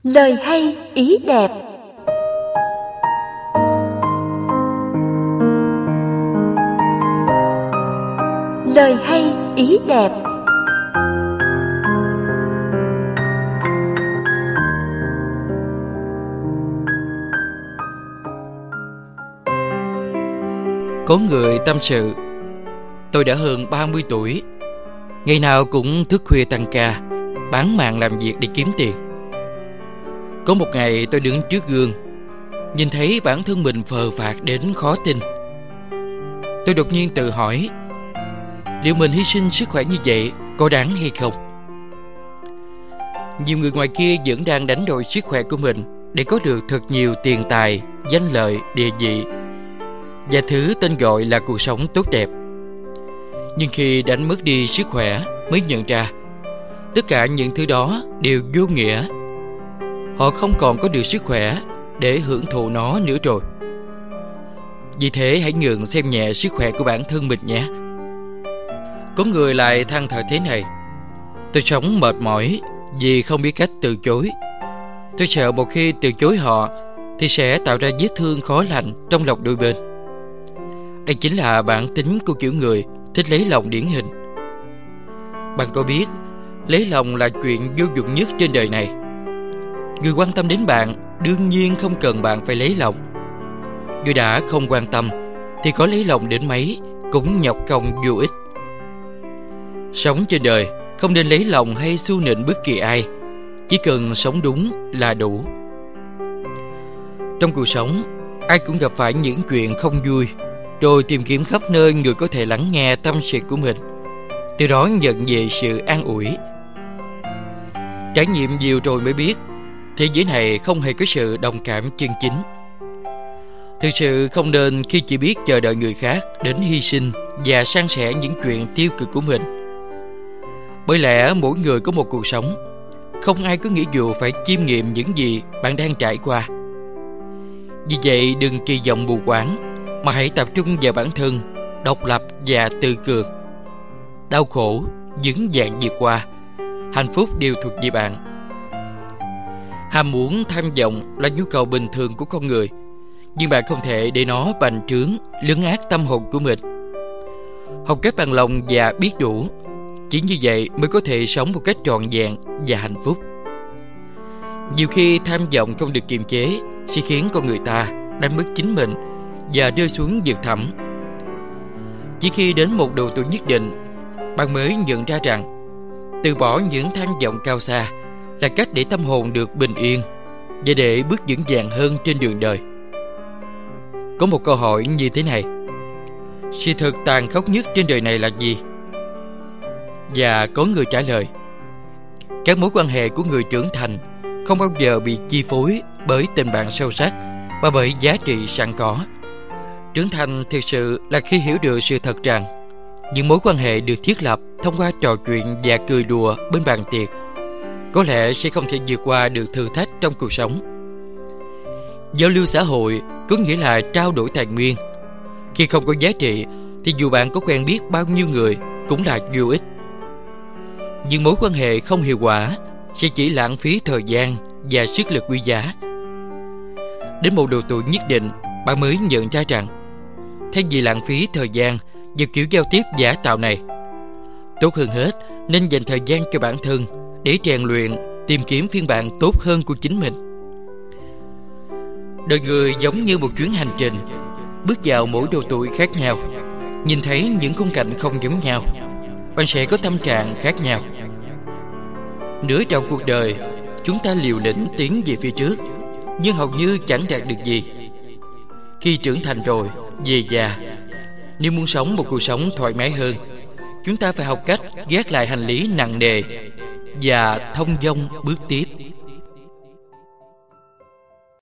Lời hay ý đẹp. Lời hay ý đẹp. Có người tâm sự: tôi đã hơn 30 tuổi, ngày nào cũng thức khuya tăng ca, bán mạng làm việc để kiếm tiền. Có một ngày tôi đứng trước gương, nhìn thấy bản thân mình phờ phạc đến khó tin. Tôi đột nhiên tự hỏi, liệu mình hy sinh sức khỏe như vậy có đáng hay không? Nhiều người ngoài kia vẫn đang đánh đổi sức khỏe của mình để có được thật nhiều tiền tài, danh lợi, địa vị và thứ tên gọi là cuộc sống tốt đẹp. Nhưng khi đánh mất đi sức khỏe mới nhận ra tất cả những thứ đó đều vô nghĩa. Họ không còn có được sức khỏe để hưởng thụ nó nữa rồi. Vì thế hãy ngừng xem nhẹ sức khỏe của bản thân mình nhé. Có người lại than thở thế này: tôi sống mệt mỏi vì không biết cách từ chối. Tôi sợ một khi từ chối họ thì sẽ tạo ra vết thương khó lành trong lòng đôi bên. Đây chính là bản tính của kiểu người thích lấy lòng điển hình. Bạn có biết lấy lòng là chuyện vô dụng nhất trên đời này. Người quan tâm đến bạn đương nhiên không cần bạn phải lấy lòng. Người đã không quan tâm thì có lấy lòng đến mấy cũng nhọc công vô ích. Sống trên đời không nên lấy lòng hay xu nịnh bất kỳ ai, chỉ cần sống đúng là đủ. Trong cuộc sống, ai cũng gặp phải những chuyện không vui, rồi tìm kiếm khắp nơi người có thể lắng nghe tâm sự của mình, từ đó nhận về sự an ủi. Trải nghiệm nhiều rồi mới biết thế giới này không hề có sự đồng cảm chân chính. Thực sự không nên khi chỉ biết chờ đợi người khác đến hy sinh và san sẻ những chuyện tiêu cực của mình. Bởi lẽ mỗi người có một cuộc sống, không ai có nghĩa vụ phải chiêm nghiệm những gì bạn đang trải qua. Vì vậy đừng kỳ vọng mù quáng, mà hãy tập trung vào bản thân, độc lập và tự cường. Đau khổ vững vàng vượt qua, hạnh phúc đều thuộc về bạn. Ham muốn, tham vọng là nhu cầu bình thường của con người, nhưng bạn không thể để nó bành trướng, lấn át tâm hồn của mình. Học cách bằng lòng và biết đủ, chỉ như vậy mới có thể sống một cách trọn vẹn và hạnh phúc. Nhiều khi tham vọng không được kiềm chế sẽ khiến con người ta đánh mất chính mình và rơi xuống vực thẳm. Chỉ khi đến một độ tuổi nhất định, bạn mới nhận ra rằng từ bỏ những tham vọng cao xa là cách để tâm hồn được bình yên và để bước vững vàng hơn trên đường đời. Có một câu hỏi như thế này: sự thật tàn khốc nhất trên đời này là gì? Và có người trả lời: các mối quan hệ của người trưởng thành không bao giờ bị chi phối bởi tình bạn sâu sắc mà bởi giá trị sẵn có. Trưởng thành thực sự là khi hiểu được sự thật rằng những mối quan hệ được thiết lập thông qua trò chuyện và cười đùa bên bàn tiệc có lẽ sẽ không thể vượt qua được thử thách trong cuộc sống. Giao lưu xã hội có nghĩa là trao đổi tài nguyên. Khi không có giá trị thì dù bạn có quen biết bao nhiêu người cũng là vô ích. Nhưng mối quan hệ không hiệu quả sẽ chỉ lãng phí thời gian và sức lực quý giá. Đến một độ tuổi nhất định, bạn mới nhận ra rằng thay vì lãng phí thời gian vào kiểu giao tiếp giả tạo này, tốt hơn hết nên dành thời gian cho bản thân để rèn luyện, tìm kiếm phiên bản tốt hơn của chính mình. Đời người giống như một chuyến hành trình, bước vào mỗi độ tuổi khác nhau, nhìn thấy những khung cảnh không giống nhau, bạn sẽ có tâm trạng khác nhau. Nửa đầu cuộc đời, chúng ta liều lĩnh tiến về phía trước, nhưng hầu như chẳng đạt được gì. Khi trưởng thành rồi, về già, nếu muốn sống một cuộc sống thoải mái hơn, chúng ta phải học cách gác lại hành lý nặng nề và thông dong bước tiếp.